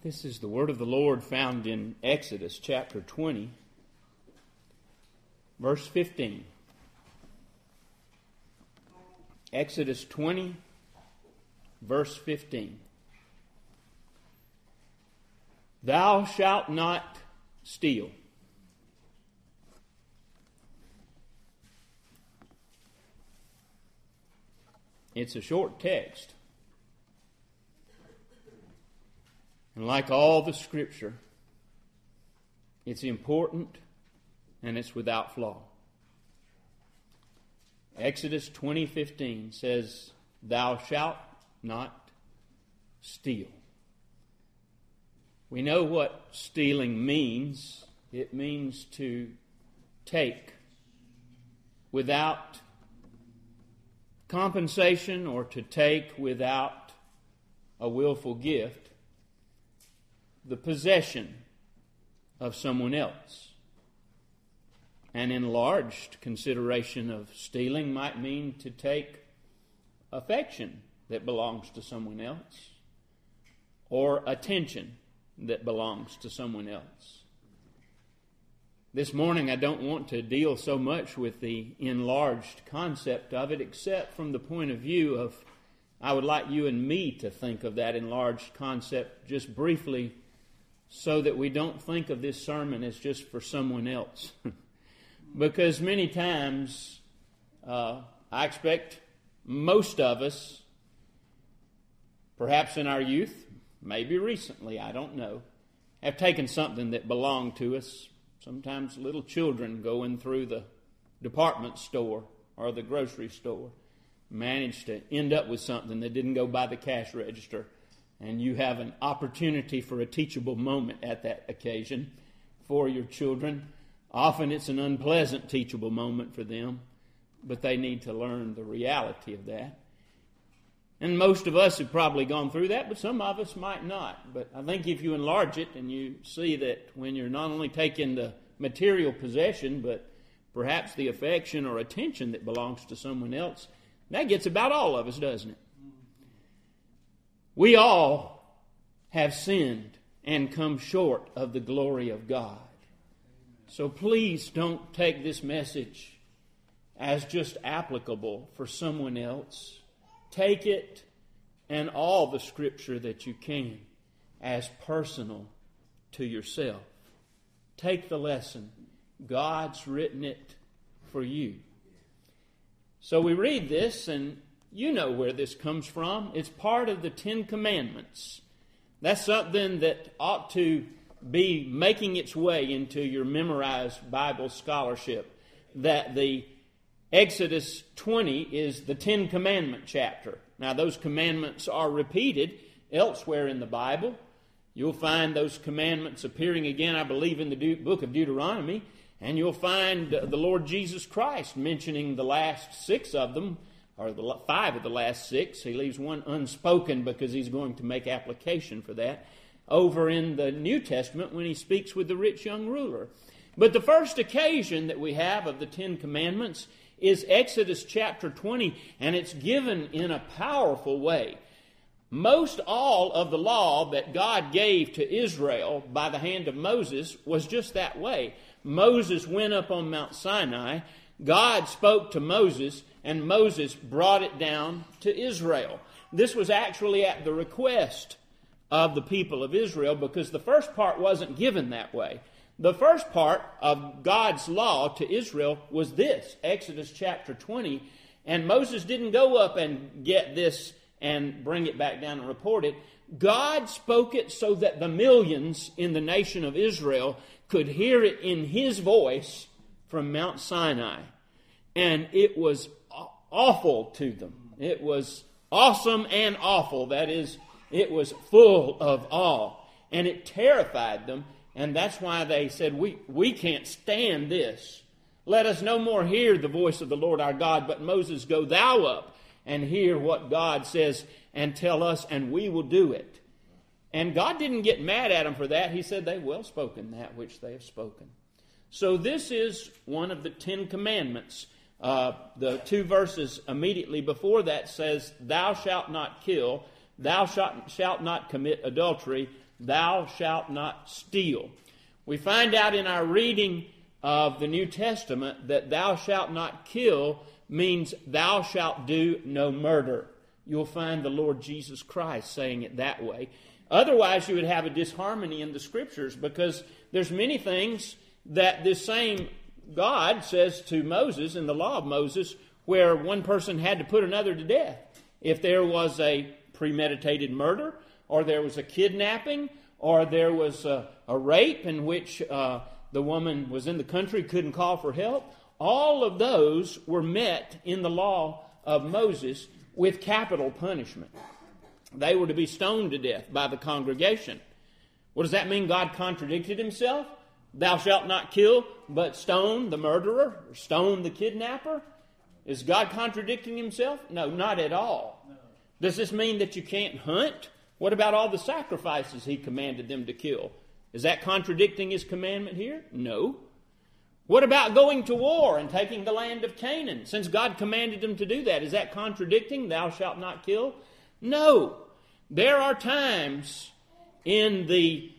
This is the word of the Lord found in Exodus chapter 20, verse 15. Exodus 20, verse 15. Thou shalt not steal. It's a short text. And like all the Scripture, it's important and it's without flaw. Exodus 20:15 says, Thou shalt not steal. We know what stealing means. It means to take without compensation or to take without a willful gift the possession of someone else. An enlarged consideration of stealing might mean to take affection that belongs to someone else or attention that belongs to someone else. This morning I don't want to deal so much with the enlarged concept of it, except from the point of view of, I would like you and me to think of that enlarged concept just briefly, so that we don't think of this sermon as just for someone else. Because many times, I expect most of us, perhaps in our youth, maybe recently, I don't know, have taken something that belonged to us. Sometimes little children going through the department store or the grocery store managed to end up with something that didn't go by the cash register. And you have an opportunity for a teachable moment at that occasion for your children. Often it's an unpleasant teachable moment for them, but they need to learn the reality of that. And most of us have probably gone through that, but some of us might not. But I think if you enlarge it and you see that when you're not only taking the material possession, but perhaps the affection or attention that belongs to someone else, that gets about all of us, doesn't it? We all have sinned and come short of the glory of God. So please don't take this message as just applicable for someone else. Take it and all the Scripture that you can as personal to yourself. Take the lesson. God's written it for you. So we read this, and you know where this comes from. It's part of the Ten Commandments. That's something that ought to be making its way into your memorized Bible scholarship. That the Exodus 20 is the Ten Commandment chapter. Now those commandments are repeated elsewhere in the Bible. You'll find those commandments appearing again, I believe, in the book of Deuteronomy. And you'll find the Lord Jesus Christ mentioning the last 6 of them, or the 5 of the last 6. He leaves one unspoken because he's going to make application for that over in the New Testament when he speaks with the rich young ruler. But the first occasion that we have of the Ten Commandments is Exodus chapter 20, and it's given in a powerful way. Most all of the law that God gave to Israel by the hand of Moses was just that way. Moses went up on Mount Sinai, God spoke to Moses, and Moses brought it down to Israel. This was actually at the request of the people of Israel, because the first part wasn't given that way. The first part of God's law to Israel was this, Exodus chapter 20, and Moses didn't go up and get this and bring it back down and report it. God spoke it so that the millions in the nation of Israel could hear it in His voice from Mount Sinai. And it was awful to them. It was awesome and awful. That is, it was full of awe. And it terrified them. And that's why they said, we can't stand this. Let us no more hear the voice of the Lord our God, but Moses, go thou up and hear what God says and tell us, and we will do it. And God didn't get mad at them for that. He said, they've well spoken that which they have spoken. So this is one of the Ten Commandments. The 2 verses immediately before that says, thou shalt not kill. thou shalt not commit adultery, thou shalt not steal. We find out in our reading of the New Testament that thou shalt not kill means thou shalt do no murder. You'll find the Lord Jesus Christ saying it that way. Otherwise, you would have a disharmony in the Scriptures, because there's many things that this same God says to Moses in the law of Moses, where one person had to put another to death. If there was a premeditated murder, or there was a kidnapping, or there was a rape in which the woman was in the country, couldn't call for help, all of those were met in the law of Moses with capital punishment. They were to be stoned to death by the congregation. What does that mean? God contradicted himself? Thou shalt not kill, but stone the murderer, or stone the kidnapper? Is God contradicting himself? No, not at all. No. Does this mean that you can't hunt? What about all the sacrifices he commanded them to kill? Is that contradicting his commandment here? No. What about going to war and taking the land of Canaan? Since God commanded them to do that, is that contradicting thou shalt not kill? No. There are times in the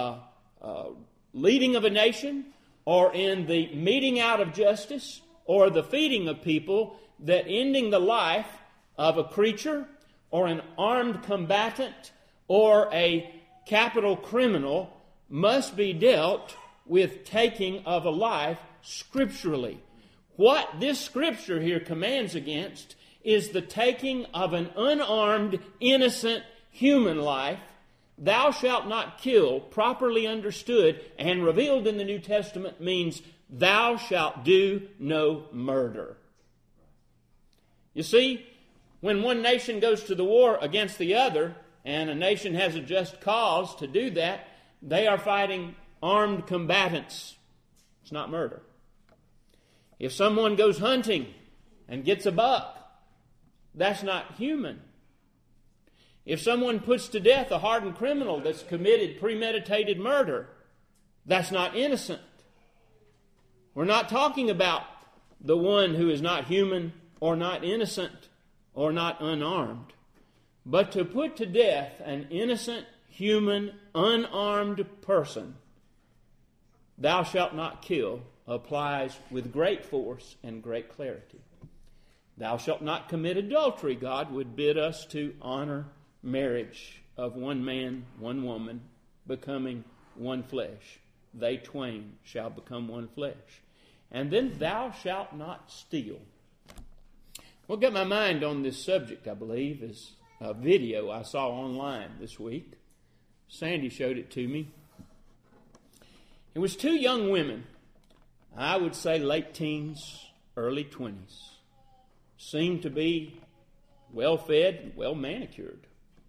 leading of a nation, or in the meting out of justice, or the feeding of people, that ending the life of a creature, or an armed combatant, or a capital criminal must be dealt with taking of a life scripturally. What this scripture here commands against is the taking of an unarmed, innocent human life. Thou shalt not kill, properly understood and revealed in the New Testament, means thou shalt do no murder. You see, when one nation goes to the war against the other, and a nation has a just cause to do that, they are fighting armed combatants. It's not murder. If someone goes hunting and gets a buck, that's not human. If someone puts to death a hardened criminal that's committed premeditated murder, that's not innocent. We're not talking about the one who is not human or not innocent or not unarmed. But to put to death an innocent, human, unarmed person, thou shalt not kill, applies with great force and great clarity. Thou shalt not commit adultery. God would bid us to honor marriage of one man, one woman, becoming one flesh. They twain shall become one flesh. And then thou shalt not steal. What got my mind on this subject, I believe, is a video I saw online this week. Sandy showed it to me. It was two young women, I would say late teens, early 20s. Seemed to be well-fed, well-manicured.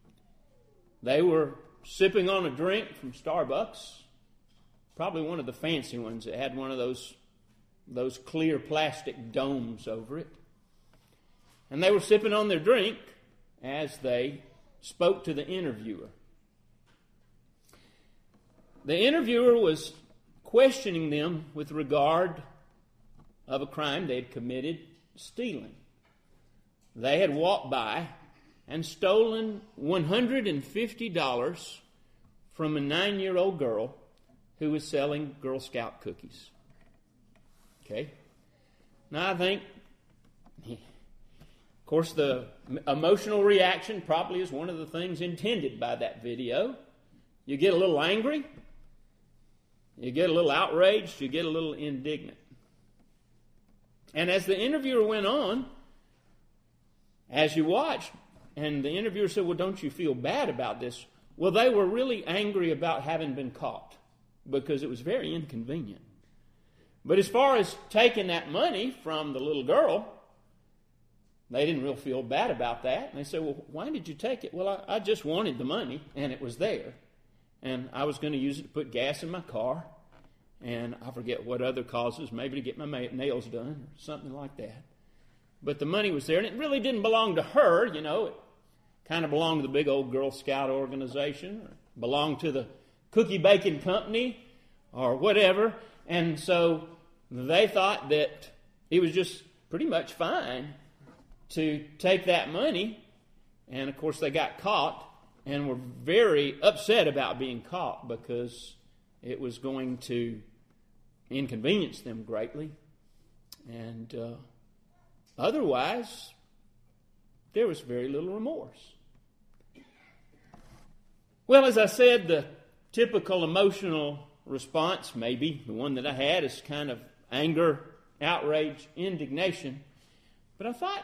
They were sipping on a drink from Starbucks, probably one of the fancy ones that had one of those clear plastic domes over it. And they were sipping on their drink as they spoke to the interviewer. The interviewer was questioning them with regard of a crime they had committed, stealing. They had walked by and stolen $150 from a 9-year-old girl who was selling Girl Scout cookies. Okay? Now I think, of course, the emotional reaction probably is one of the things intended by that video. You get a little angry, you get a little outraged, you get a little indignant. And as the interviewer went on, as you watched, and the interviewer said, well, don't you feel bad about this? Well, they were really angry about having been caught because it was very inconvenient. But as far as taking that money from the little girl, they didn't really feel bad about that. And they said, well, why did you take it? Well, I just wanted the money, and it was there. And I was going to use it to put gas in my car, and I forget what other causes, maybe to get my nails done or something like that. But the money was there, and it really didn't belong to her, you know. It kind of belonged to the big old Girl Scout organization, or belonged to the cookie baking company, or whatever. And so they thought that it was just pretty much fine to take that money And, of course, they got caught and were very upset about being caught because it was going to inconvenience them greatly. And otherwise, there was very little remorse. Well, as I said, the typical emotional response, maybe the one that I had, is kind of anger, outrage, indignation. But I thought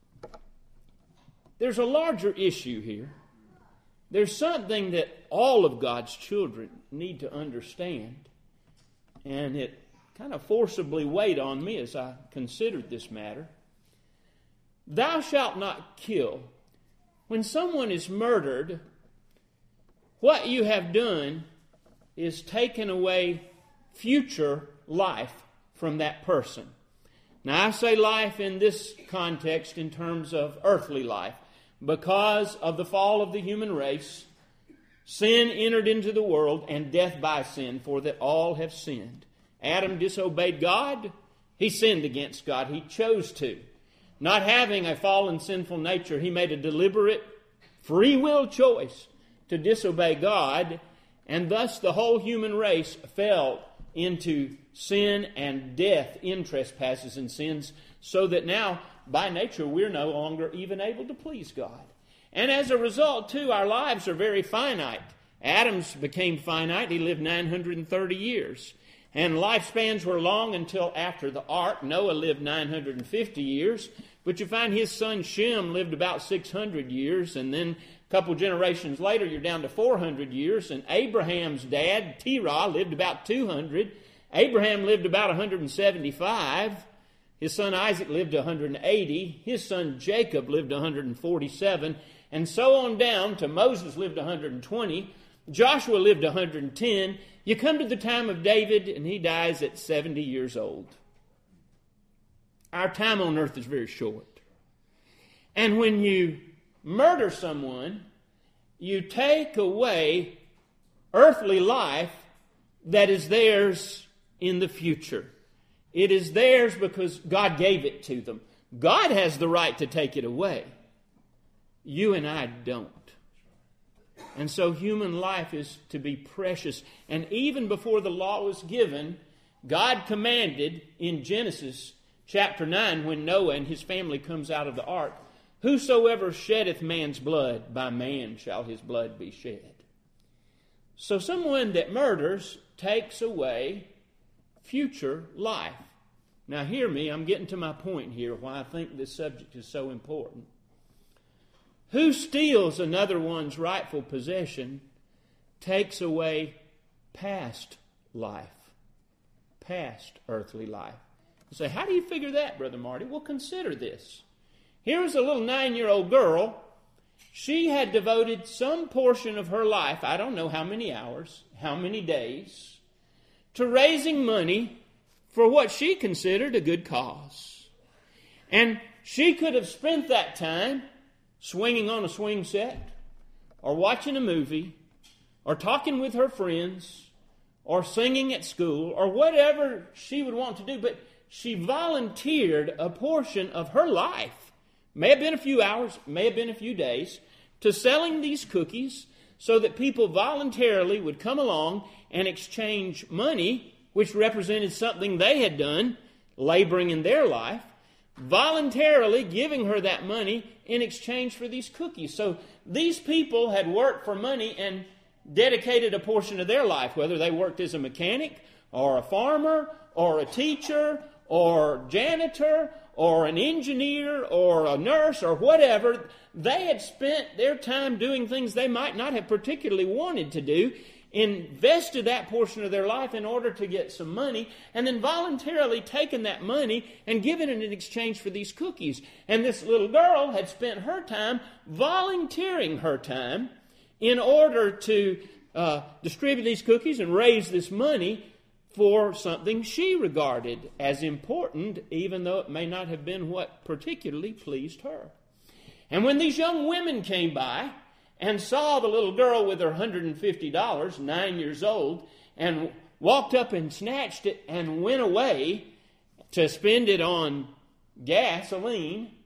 there's a larger issue here. There's something that all of God's children need to understand. And it kind of forcibly weighed on me as I considered this matter. Thou shalt not kill. When someone is murdered, what you have done is taken away future life from that person. Now, I say life in this context in terms of earthly life. Because of the fall of the human race, sin entered into the world, and death by sin, for that all have sinned. Adam disobeyed God. He sinned against God. He chose to. Not having a fallen sinful nature, he made a deliberate free will choice to disobey God, and thus the whole human race fell into sin and death in trespasses and sins, so that now, by nature, we're no longer even able to please God. And as a result, too, our lives are very finite. Adam's became finite. He lived 930 years. And lifespans were long until after the ark. Noah lived 950 years. But you find his son Shem lived about 600 years. And then a couple generations later, you're down to 400 years. And Abraham's dad, Terah, lived about 200. Abraham lived about 175. His son Isaac lived 180. His son Jacob lived 147. And so on down to Moses lived 120. Joshua lived 110. You come to the time of David, and he dies at 70 years old. Our time on earth is very short. And when you murder someone, you take away earthly life that is theirs in the future. It is theirs because God gave it to them. God has the right to take it away. You and I don't. And so human life is to be precious. And even before the law was given, God commanded in Genesis chapter 9, when Noah and his family comes out of the ark, whosoever sheddeth man's blood, by man shall his blood be shed. So someone that murders takes away future life. Now hear me, I'm getting to my point here, why I think this subject is so important. Who steals another one's rightful possession takes away past life, past earthly life. You say, how do you figure that, Brother Marty? Well, consider this. Here was a little 9-year-old girl. She had devoted some portion of her life, I don't know how many hours, how many days, to raising money for what she considered a good cause. And she could have spent that time swinging on a swing set, or watching a movie, or talking with her friends, or singing at school, or whatever she would want to do. But she volunteered a portion of her life, may have been a few hours, may have been a few days, to selling these cookies so that people voluntarily would come along and exchange money, which represented something they had done, laboring in their life, voluntarily giving her that money in exchange for these cookies. So these people had worked for money and dedicated a portion of their life, whether they worked as a mechanic or a farmer or a teacher or janitor or an engineer or a nurse or whatever. They had spent their time doing things they might not have particularly wanted to do, invested that portion of their life in order to get some money, and then voluntarily taken that money and given it in exchange for these cookies. And this little girl had spent her time volunteering her time in order to distribute these cookies and raise this money for something she regarded as important, even though it may not have been what particularly pleased her. And when these young women came by and saw the little girl with her $150, 9 years old, and walked up and snatched it and went away to spend it on gasoline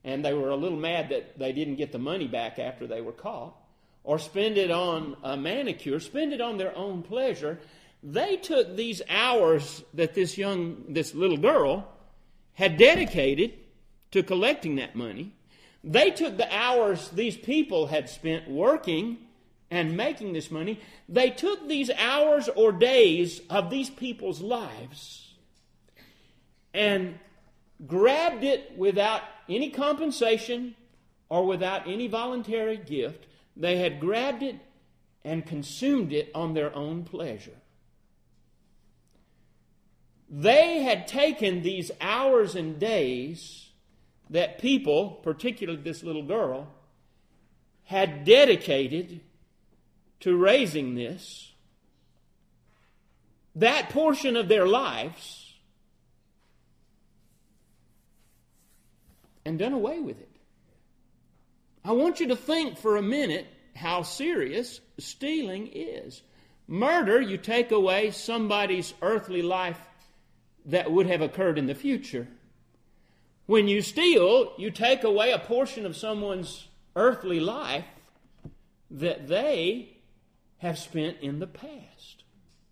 and they were a little mad that they didn't get the money back after they were caught, or spend it on a manicure, spend it on their own pleasure. They took these hours that this little girl had dedicated to collecting that money. They took the hours these people had spent working and making this money. They took these hours or days of these people's lives and grabbed it without any compensation or without any voluntary gift. They had grabbed it and consumed it on their own pleasure. They had taken these hours and days that people, particularly this little girl, had dedicated to raising this, that portion of their lives, and done away with it. I want you to think for a minute how serious stealing is. Murder, you take away somebody's earthly life that would have occurred in the future. When you steal, you take away a portion of someone's earthly life that they have spent in the past.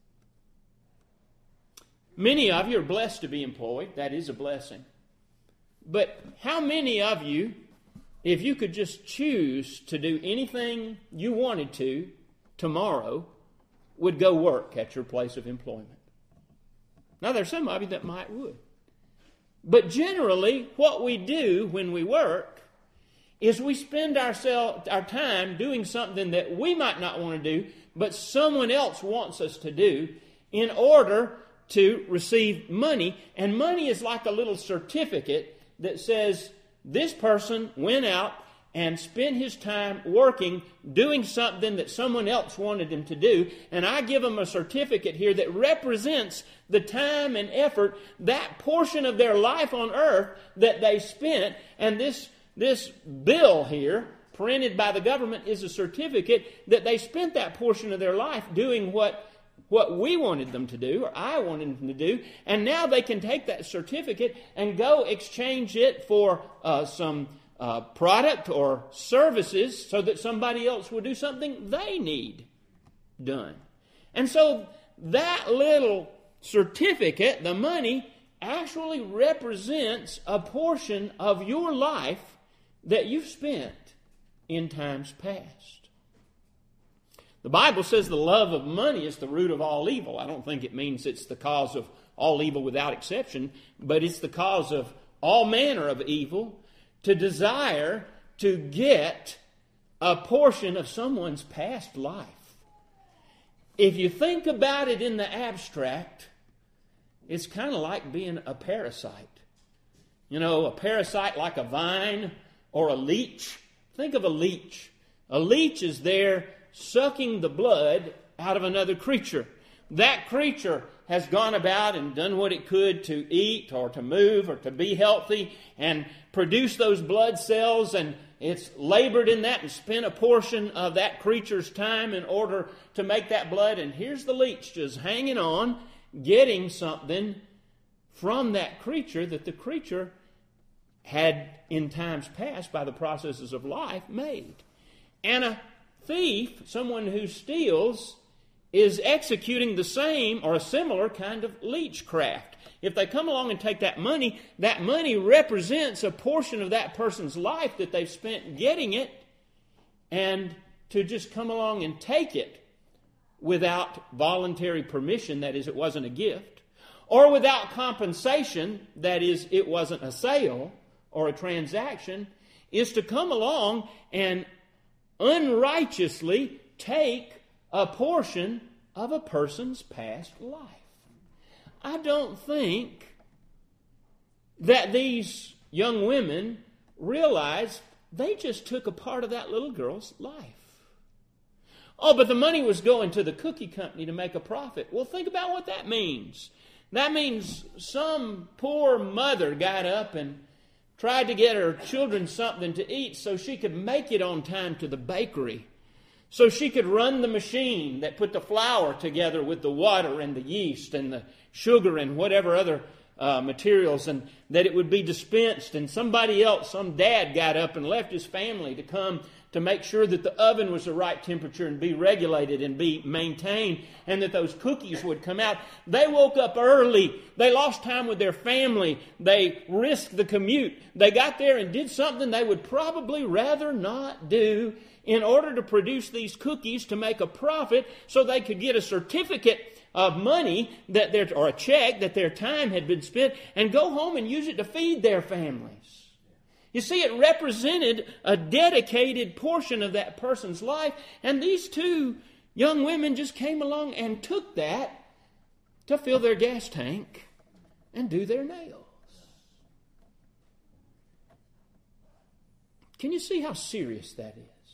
Many of you are blessed to be employed. That is a blessing. But how many of you, if you could just choose to do anything you wanted to tomorrow, would go work at your place of employment? Now, there's some of you that would. But generally, what we do when we work is we spend our time doing something that we might not want to do, but someone else wants us to do in order to receive money. And money is like a little certificate that says this person went out and spent his time working, doing something that someone else wanted him to do, and I give them a certificate here that represents the time and effort, that portion of their life on earth that they spent. And this bill here, printed by the government, is a certificate that they spent that portion of their life doing what we wanted them to do, or I wanted them to do, and now they can take that certificate and go exchange it for some product or services so that somebody else will do something they need done. And so that little certificate, the money, actually represents a portion of your life that you've spent in times past. The Bible says the love of money is the root of all evil. I don't think it means it's the cause of all evil without exception, but it's the cause of all manner of evil, to desire to get a portion of someone's past life. If you think about it in the abstract, it's kind of like being a parasite. You know, a parasite like a vine or a leech. Think of a leech. A leech is there sucking the blood out of another creature. That creature has gone about and done what it could to eat or to move or to be healthy and produce those blood cells, and it's labored in that and spent a portion of that creature's time in order to make that blood. And here's the leech just hanging on, getting something from that creature that the creature had in times past, by the processes of life, made. And a thief, someone who steals, is executing the same or a similar kind of leechcraft. If they come along and take that money represents a portion of that person's life that they've spent getting it, and to just come along and take it without voluntary permission, that is, it wasn't a gift, or without compensation, that is, it wasn't a sale or a transaction, is to come along and unrighteously take a portion of a person's past life. I don't think that these young women realized they just took a part of that little girl's life. Oh, but the money was going to the cookie company to make a profit. Well, think about what that means. That means some poor mother got up and tried to get her children something to eat so she could make it on time to the bakery, so she could run the machine that put the flour together with the water and the yeast and the sugar and whatever other materials, and that it would be dispensed, and somebody else, some dad, got up and left his family to come to make sure that the oven was the right temperature and be regulated and be maintained, and that those cookies would come out. They woke up early. They lost time with their family. They risked the commute. They got there and did something they would probably rather not do in order to produce these cookies to make a profit so they could get a certificate of money or a check that their time had been spent and go home and use it to feed their families. You see, it represented a dedicated portion of that person's life, and these two young women just came along and took that to fill their gas tank and do their nails. Can you see how serious that is?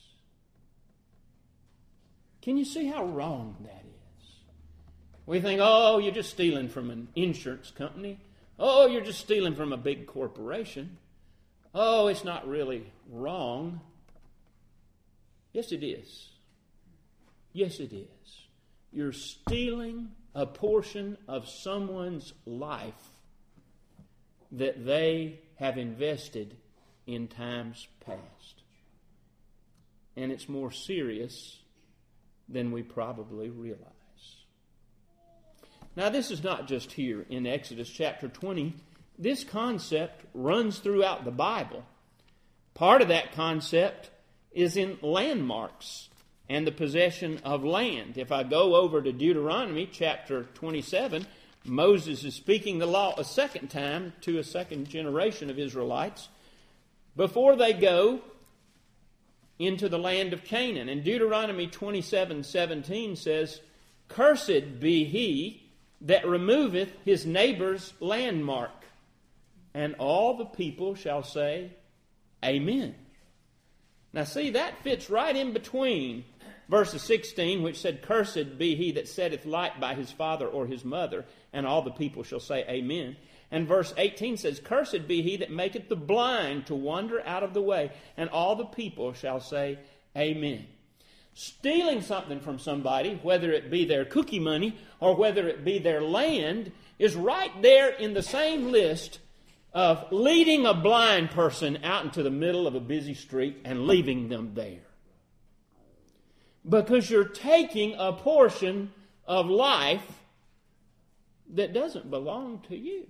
Can you see how wrong that is? We think, oh, you're just stealing from an insurance company. Oh, you're just stealing from a big corporation. Oh, it's not really wrong. Yes, it is. Yes, it is. You're stealing a portion of someone's life that they have invested in times past. And it's more serious than we probably realize. Now, this is not just here in Exodus chapter 20. This concept runs throughout the Bible. Part of that concept is in landmarks and the possession of land. If I go over to Deuteronomy chapter 27, Moses is speaking the law a second time to a second generation of Israelites before they go into the land of Canaan. And Deuteronomy 27:17 says, "Cursed be he that removeth his neighbor's landmark." And all the people shall say, Amen. Now see, that fits right in between verses 16, which said, "Cursed be he that setteth light by his father or his mother," and all the people shall say, Amen. And verse 18 says, "Cursed be he that maketh the blind to wander out of the way," and all the people shall say, Amen. Stealing something from somebody, whether it be their cookie money or whether it be their land, is right there in the same list of leading a blind person out into the middle of a busy street and leaving them there. Because you're taking a portion of life that doesn't belong to you.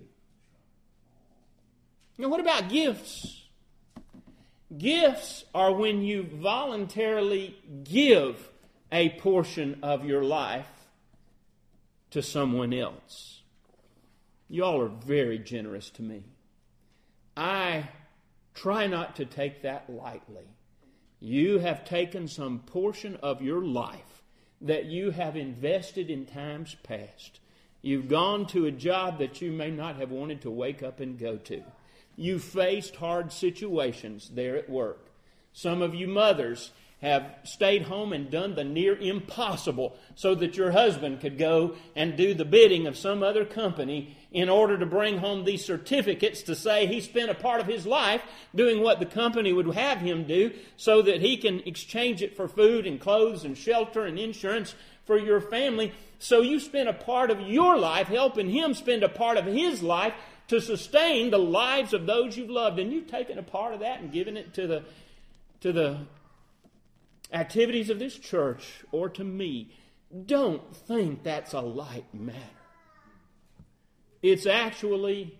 Now, what about gifts? Gifts are when you voluntarily give a portion of your life to someone else. Y'all are very generous to me. I try not to take that lightly. You have taken some portion of your life that you have invested in times past. You've gone to a job that you may not have wanted to wake up and go to. You faced hard situations there at work. Some of you mothers have stayed home and done the near impossible so that your husband could go and do the bidding of some other company in order to bring home these certificates to say he spent a part of his life doing what the company would have him do so that he can exchange it for food and clothes and shelter and insurance for your family. So you spent a part of your life helping him spend a part of his life to sustain the lives of those you've loved. And you've taken a part of that and given it to the activities of this church or to me. Don't think that's a light matter. It's actually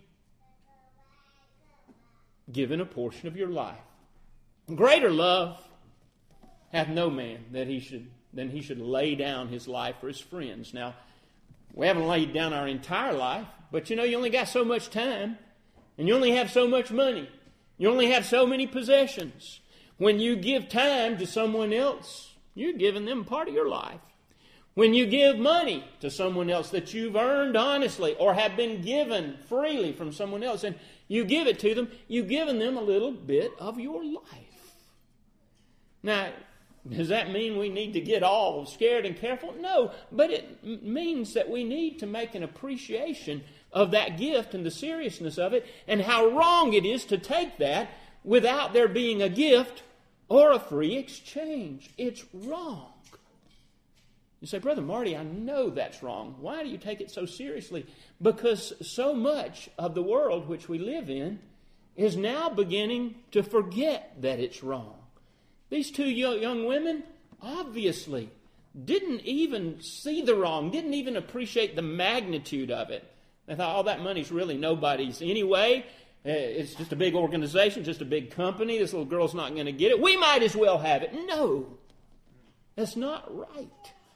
given a portion of your life. Greater love hath no man than he should lay down his life for his friends. Now, we haven't laid down our entire life, but you only got so much time, and you only have so much money. You only have so many possessions. When you give time to someone else, you're giving them part of your life. When you give money to someone else that you've earned honestly or have been given freely from someone else, and you give it to them, you've given them a little bit of your life. Now, does that mean we need to get all scared and careful? No, but it means that we need to make an appreciation of that gift and the seriousness of it and how wrong it is to take that without there being a gift or a free exchange. It's wrong. You say, Brother Marty, I know that's wrong. Why do you take it so seriously? Because so much of the world which we live in is now beginning to forget that it's wrong. These two young women obviously didn't even see the wrong, didn't even appreciate the magnitude of it. They thought, that money's really nobody's anyway. It's just a big organization, just a big company. This little girl's not going to get it. We might as well have it. No, that's not right.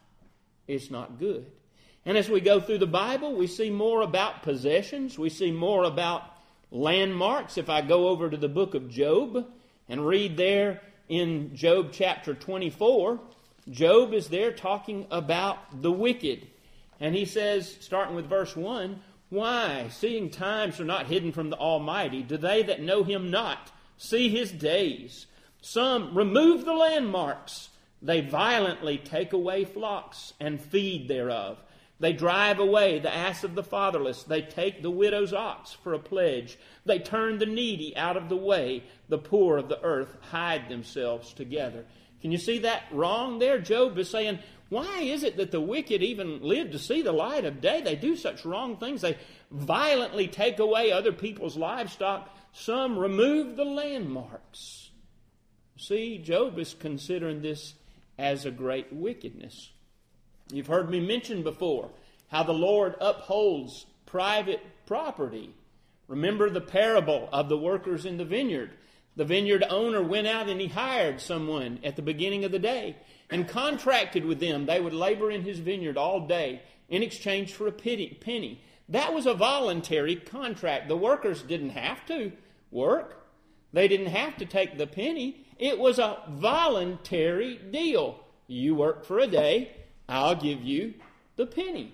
It's not good. And as we go through the Bible, we see more about possessions. We see more about landmarks. If I go over to the book of Job and read there in Job chapter 24, Job is there talking about the wicked. And he says, starting with verse 1, "Why, seeing times are not hidden from the Almighty, do they that know Him not see His days? Some remove the landmarks. They violently take away flocks and feed thereof. They drive away the ass of the fatherless. They take the widow's ox for a pledge. They turn the needy out of the way. The poor of the earth hide themselves together." Can you see that wrong there? Job is saying, why is it that the wicked even live to see the light of day? They do such wrong things. They violently take away other people's livestock. Some remove the landmarks. See, Job is considering this as a great wickedness. You've heard me mention before how the Lord upholds private property. Remember the parable of the workers in the vineyard. The vineyard owner went out and he hired someone at the beginning of the day and contracted with them. They would labor in his vineyard all day in exchange for a penny. That was a voluntary contract. The workers didn't have to work. They didn't have to take the penny. It was a voluntary deal. You work for a day, I'll give you the penny.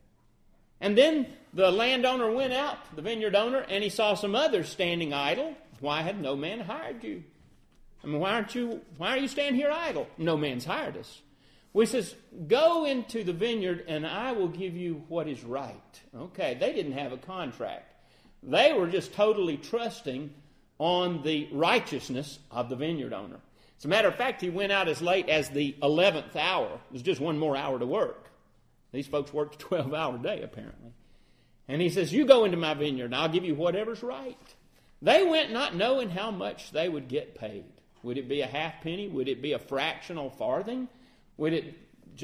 And then the landowner went out, the vineyard owner, and he saw some others standing idle. Why had no man hired you? I mean, why are you standing here idle? No man's hired us. Well, he says, go into the vineyard and I will give you what is right. Okay, they didn't have a contract. They were just totally trusting on the righteousness of the vineyard owner. As a matter of fact, he went out as late as the 11th hour. There's just one more hour to work. These folks worked a 12-hour day, apparently. And he says, you go into my vineyard and I'll give you whatever's right. They went not knowing how much they would get paid. Would it be a half penny? Would it be a fractional farthing? Would it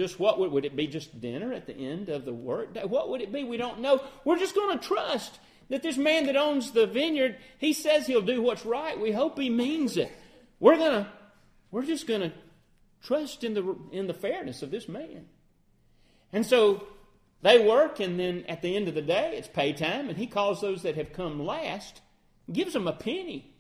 be just dinner at the end of the work day? What would it be? We don't know. We're just going to trust that this man that owns the vineyard, he says he'll do what's right. We hope he means it. We're just going to trust in the fairness of this man. And so they work, and then at the end of the day, it's pay time, and he calls those that have come last, gives them a penny.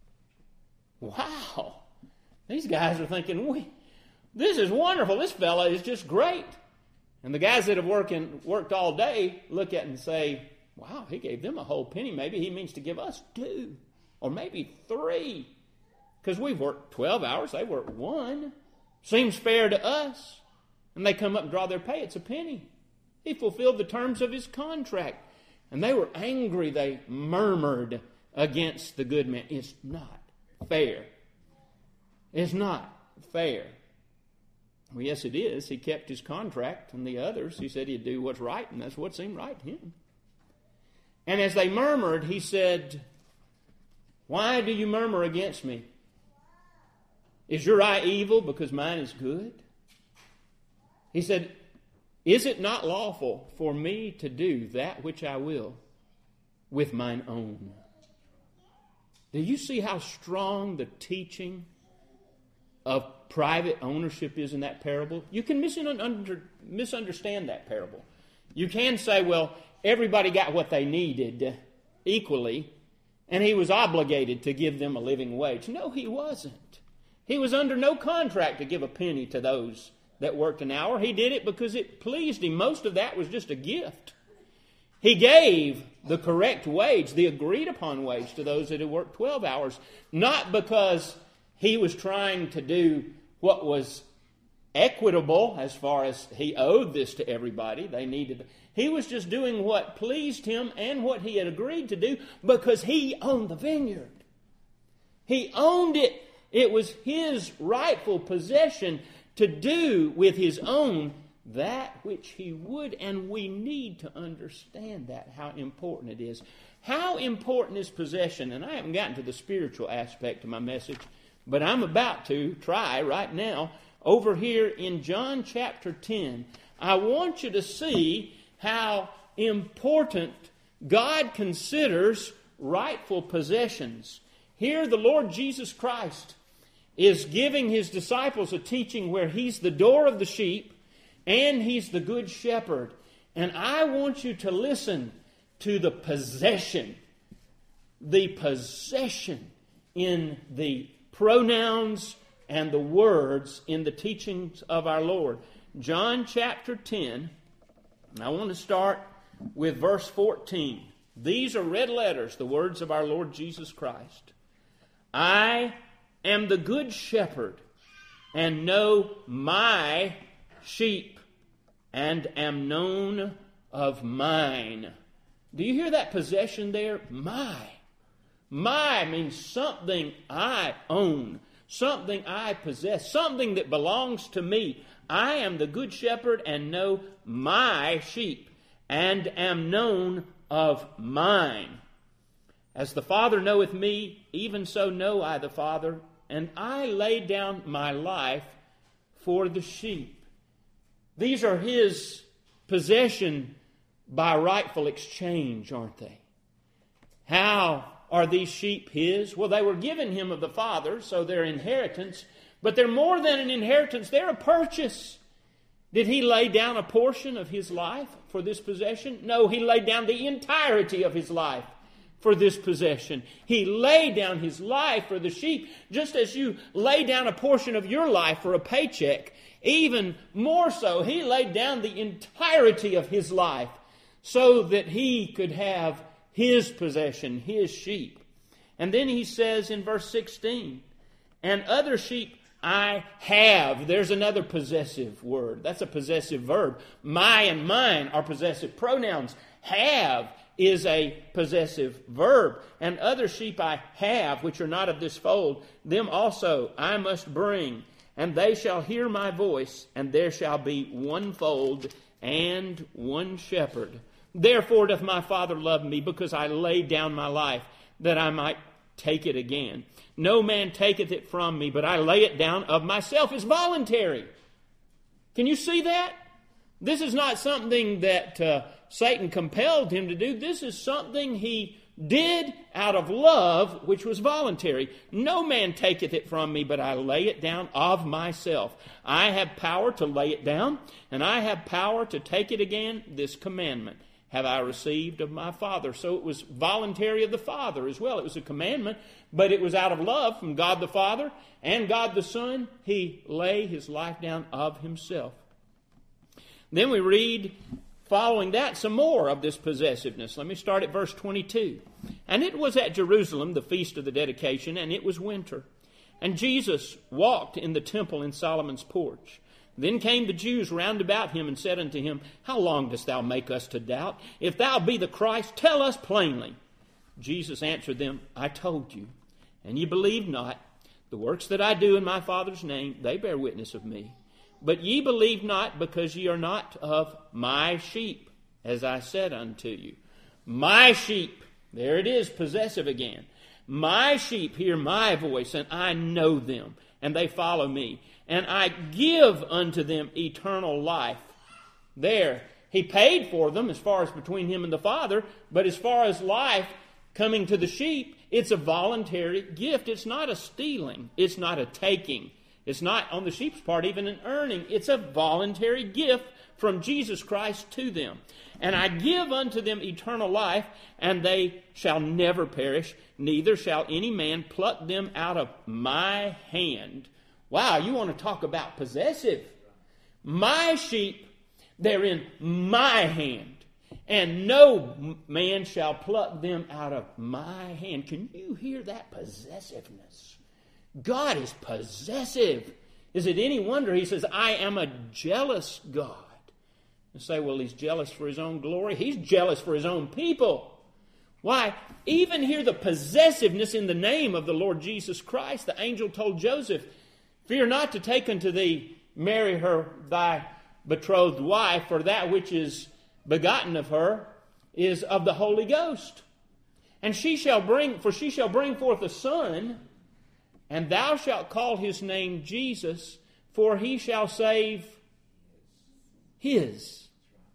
Wow. These guys are thinking, this is wonderful. This fella is just great. And the guys that have worked all day look at it and say, wow, he gave them a whole penny. Maybe he means to give us 2 or maybe 3. Because we've worked 12 hours, they worked 1. Seems fair to us. And they come up and draw their pay. It's a penny. He fulfilled the terms of his contract. And they were angry. They murmured against the good man. It's not fair. It's not fair. Well, yes, it is. He kept his contract, and the others, he said he'd do what's right, and that's what seemed right to him. And as they murmured, he said, why do you murmur against me? Is your eye evil because mine is good? He said, is it not lawful for me to do that which I will with mine own? Do you see how strong the teaching of private ownership is in that parable? You can misunderstand that parable. You can say, well, everybody got what they needed equally, and he was obligated to give them a living wage. No, he wasn't. He was under no contract to give a penny to those that worked an hour. He did it because it pleased him. Most of that was just a gift. He gave the correct wage, the agreed upon wage, to those that had worked 12 hours, not because he was trying to do what was equitable as far as he owed this to everybody. They needed. He was just doing what pleased him and what he had agreed to do because he owned the vineyard. He owned it. It was his rightful possession to do with his own that which He would, and we need to understand that, how important it is. How important is possession? And I haven't gotten to the spiritual aspect of my message, but I'm about to try right now. Over here in John chapter 10, I want you to see how important God considers rightful possessions. Here the Lord Jesus Christ is giving His disciples a teaching where He's the door of the sheep and He's the good shepherd. And I want you to listen to the possession in the pronouns and the words in the teachings of our Lord. John chapter 10, and I want to start with verse 14. These are red letters, the words of our Lord Jesus Christ. I am the good shepherd, and know my sheep, and am known of mine. Do you hear that possession there? My. My means something I own, something I possess, something that belongs to me. I am the good shepherd and know my sheep, and am known of mine. As the Father knoweth me, even so know I the Father, and I lay down my life for the sheep. These are His possession by rightful exchange, aren't they? How are these sheep His? Well, they were given Him of the Father, so they're inheritance. But they're more than an inheritance. They're a purchase. Did He lay down a portion of His life for this possession? No, He laid down the entirety of His life for this possession. He laid down His life for the sheep, just as you lay down a portion of your life for a paycheck. Even more so, He laid down the entirety of His life so that He could have His possession, His sheep. And then He says in verse 16, and other sheep I have. There's another possessive word. That's a possessive verb. My and mine are possessive pronouns. Have is a possessive verb. And other sheep I have, which are not of this fold, them also I must bring. And they shall hear my voice, and there shall be one fold and one shepherd. Therefore doth my Father love me, because I laid down my life, that I might take it again. No man taketh it from me, but I lay it down of myself. It's voluntary. Can you see that? This is not something that Satan compelled him to do. This is something he did out of love, which was voluntary. No man taketh it from me, but I lay it down of myself. I have power to lay it down, and I have power to take it again. This commandment have I received of my Father. So it was voluntary of the Father as well. It was a commandment, but it was out of love from God the Father and God the Son. He lay His life down of Himself. Then we read, following that, some more of this possessiveness. Let me start at verse 22. And it was at Jerusalem, the feast of the dedication, and it was winter. And Jesus walked in the temple in Solomon's porch. Then came the Jews round about Him and said unto Him, How long dost thou make us to doubt? If thou be the Christ, tell us plainly. Jesus answered them, I told you, and ye believe not. The works that I do in my Father's name, they bear witness of me. But ye believe not, because ye are not of my sheep, as I said unto you. My sheep, there it is, possessive again. My sheep hear my voice, and I know them, and they follow me. And I give unto them eternal life. There, He paid for them as far as between Him and the Father, but as far as life coming to the sheep, it's a voluntary gift. It's not a stealing. It's not a taking. It's not, on the sheep's part, even an earning. It's a voluntary gift from Jesus Christ to them. And I give unto them eternal life, and they shall never perish, neither shall any man pluck them out of my hand. Wow, you want to talk about possessive. My sheep, they're in my hand, and no man shall pluck them out of my hand. Can you hear that possessiveness? God is possessive. Is it any wonder He says, I am a jealous God? You say, well, He's jealous for His own glory. He's jealous for His own people. Why? Even here the possessiveness in the name of the Lord Jesus Christ. The angel told Joseph, Fear not to take unto thee Mary thy betrothed wife, for that which is begotten of her is of the Holy Ghost. And she shall bring forth a son, and thou shalt call his name Jesus, for he shall save his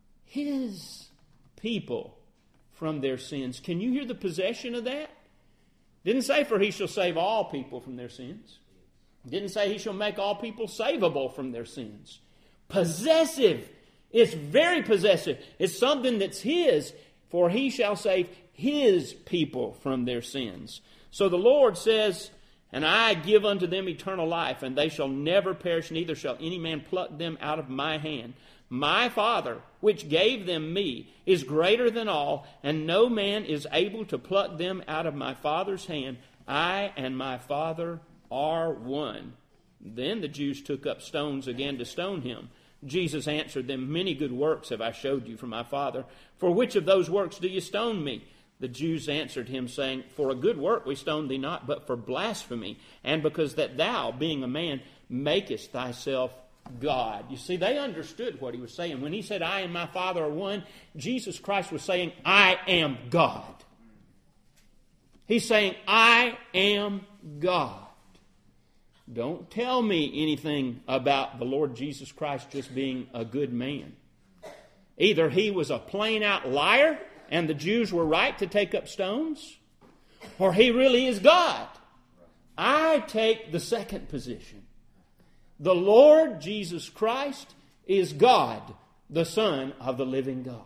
people from their sins. Can you hear the possession of that? Didn't say for he shall save all people from their sins. Didn't say he shall make all people savable from their sins. Possessive. It's very possessive. It's something that's his, for he shall save his people from their sins. So the Lord says, and I give unto them eternal life, and they shall never perish, neither shall any man pluck them out of my hand. My Father, which gave them me, is greater than all, and no man is able to pluck them out of my Father's hand. I and my Father are one. Then the Jews took up stones again to stone him. Jesus answered them, Many good works have I showed you from my Father. For which of those works do you stone me? The Jews answered him, saying, For a good work we stone thee not, but for blasphemy, and because that thou, being a man, makest thyself God. You see, they understood what he was saying. When he said, I and my Father are one, Jesus Christ was saying, I am God. He's saying, I am God. Don't tell me anything about the Lord Jesus Christ just being a good man. Either he was a plain-out liar, and the Jews were right to take up stones, or he really is God. I take the second position. The Lord Jesus Christ is God, the Son of the living God.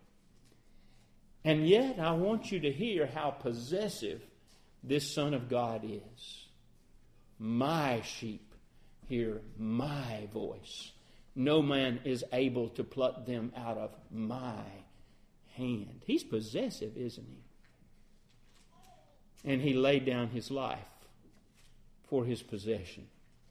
And yet, I want you to hear how possessive this Son of God is. My sheep hear my voice. No man is able to pluck them out of my hand. He's possessive, isn't he? And he laid down his life for his possession.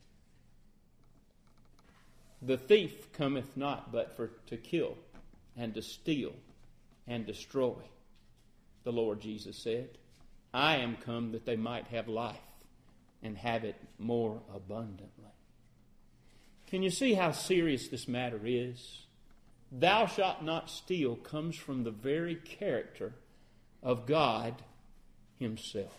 The thief cometh not but for to kill and to steal and destroy. The Lord Jesus said, I am come that they might have life and have it more abundantly. Can you see how serious this matter is? Thou shalt not steal comes from the very character of God himself.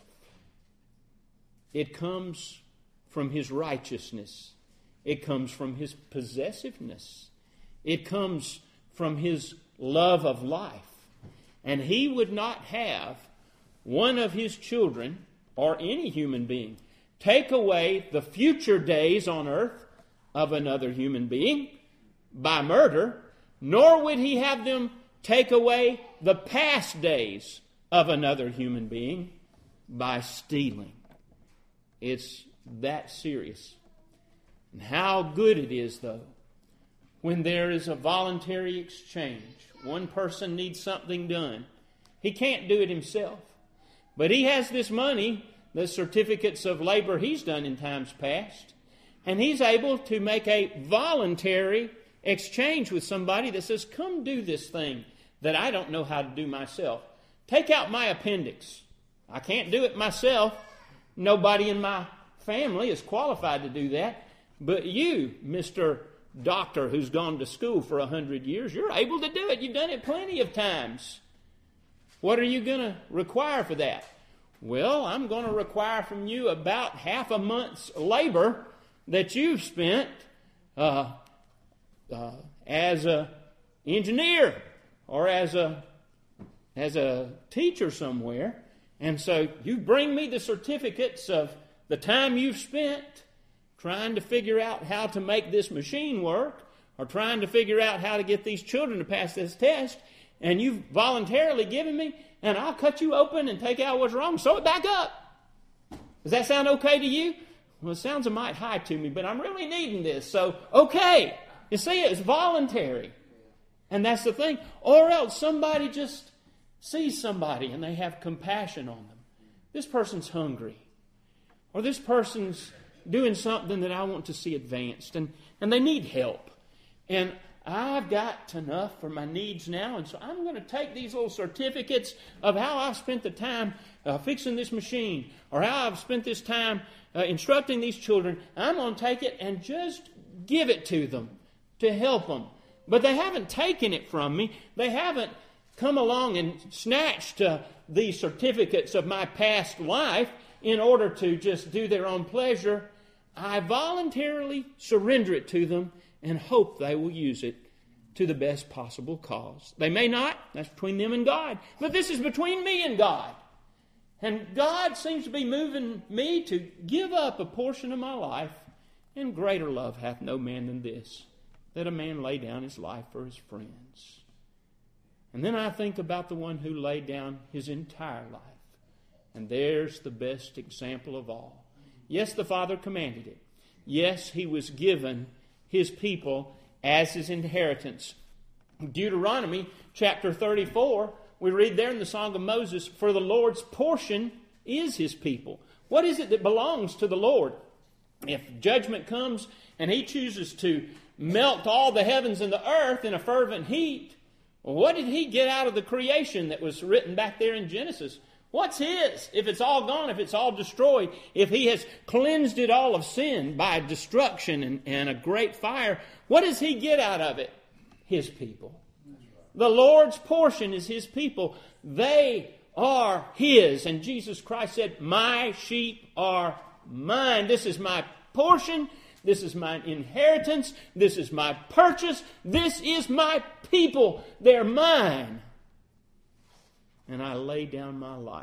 It comes from his righteousness. It comes from his possessiveness. It comes from his love of life. And he would not have one of his children, or any human being, take away the future days on earth of another human being by murder, nor would he have them take away the past days of another human being by stealing. It's that serious. And how good it is, though, when there is a voluntary exchange. One person needs something done. He can't do it himself. But he has this money, the certificates of labor he's done in times past, and he's able to make a voluntary exchange with somebody that says, come do this thing that I don't know how to do myself. Take out my appendix. I can't do it myself. Nobody in my family is qualified to do that. But you, Mr. Doctor, who's gone to school for 100 years, you're able to do it. You've done it plenty of times. What are you going to require for that? Well, I'm going to require from you about half a month's labor that you've spent as an engineer or as a teacher somewhere. And so you bring me the certificates of the time you've spent trying to figure out how to make this machine work, or trying to figure out how to get these children to pass this test, and you've voluntarily given me, and I'll cut you open and take out what's wrong, sew it back up. Does that sound okay to you? Well, it sounds a mite high to me, but I'm really needing this, so okay. You see, it's voluntary. And that's the thing. Or else somebody just sees somebody and they have compassion on them. This person's hungry. Or this person's doing something that I want to see advanced, and they need help. And I've got enough for my needs now, and so I'm going to take these little certificates of how I've spent the time fixing this machine, or how I've spent this time instructing these children. I'm going to take it and just give it to them to help them. But they haven't taken it from me. They haven't come along and snatched the certificates of my past life in order to just do their own pleasure. I voluntarily surrender it to them and hope they will use it to the best possible cause. They may not. That's between them and God. But this is between me and God. And God seems to be moving me to give up a portion of my life. And greater love hath no man than this, that a man lay down his life for his friends. And then I think about the one who laid down his entire life. And there's the best example of all. Yes, the Father commanded it. Yes, He was given His people as His inheritance. Deuteronomy chapter 34, we read there in the Song of Moses, for the Lord's portion is His people. What is it that belongs to the Lord? If judgment comes and He chooses to melt all the heavens and the earth in a fervent heat, what did He get out of the creation that was written back there in Genesis? What's His? If it's all gone, if it's all destroyed, if He has cleansed it all of sin by destruction and a great fire, what does He get out of it? His people. The Lord's portion is His people. They are His. And Jesus Christ said, my sheep are mine. This is my portion. This is my inheritance. This is my purchase. This is my people. They're mine. And I lay down my life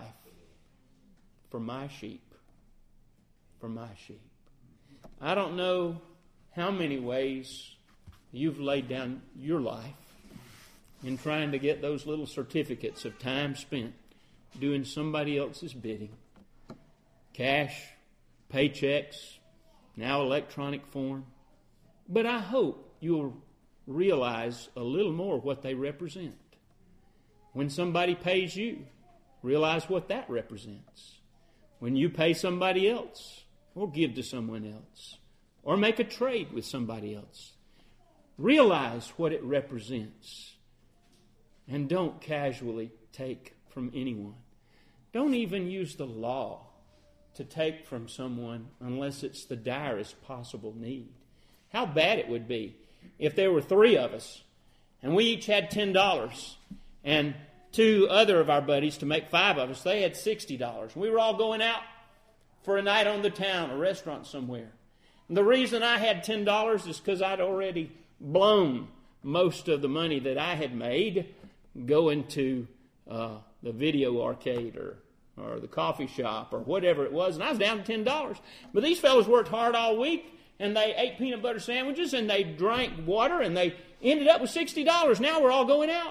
for my sheep. For my sheep. I don't know how many ways you've laid down your life in trying to get those little certificates of time spent doing somebody else's bidding. Cash, paychecks, now electronic form. But I hope you'll realize a little more what they represent. When somebody pays you, realize what that represents. When you pay somebody else, or give to someone else, or make a trade with somebody else, realize what it represents. And don't casually take from anyone. Don't even use the law to take from someone unless it's the direst possible need. How bad it would be if there were 3 of us and we each had $10 and 2 other of our buddies, to make 5 of us, they had $60. We were all going out for a night on the town, a restaurant somewhere. And the reason I had $10 is because I'd already blown most of the money that I had made going to the video arcade or the coffee shop or whatever it was, and I was down to $10. But these fellows worked hard all week, and they ate peanut butter sandwiches, and they drank water, and they ended up with $60. Now we're all going out.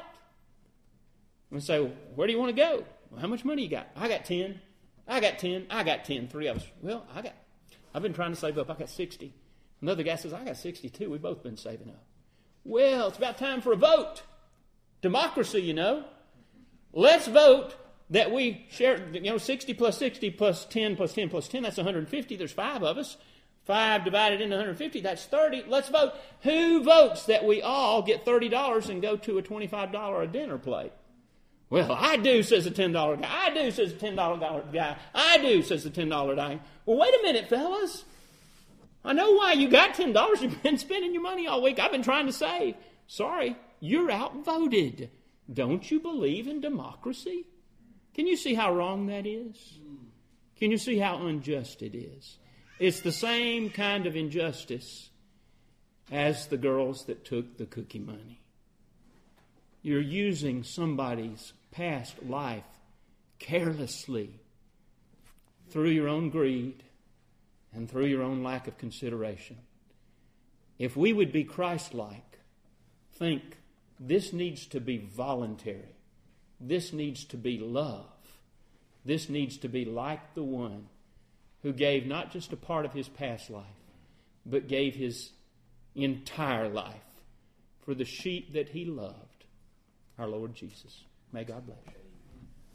And say, well, where do you want to go? Well, how much money you got? I got 10. I got 10. I got 10. 3 of us. Well, I've been trying to save up. I got 60. Another guy says, I got 62. We've both been saving up. Well, it's about time for a vote. Democracy, you know. Let's vote that we share, 60 plus 60 plus 10 plus 10 plus 10, that's 150. There's 5 of us. 5 divided into 150, that's 30. Let's vote. Who votes that we all get $30 and go to a $25 a dinner plate? Well, I do, says the $10 guy. I do, says the $10 guy. I do, says the $10 guy. Well, wait a minute, fellas. I know why you got $10. You've been spending your money all week. I've been trying to save. Sorry, you're outvoted. Don't you believe in democracy? Can you see how wrong that is? Can you see how unjust it is? It's the same kind of injustice as the girls that took the cookie money. You're using somebody's past life carelessly through your own greed and through your own lack of consideration. If we would be Christ-like, think this needs to be voluntary. This needs to be love. This needs to be like the one who gave not just a part of his past life, but gave his entire life for the sheep that he loved, our Lord Jesus. May God bless you.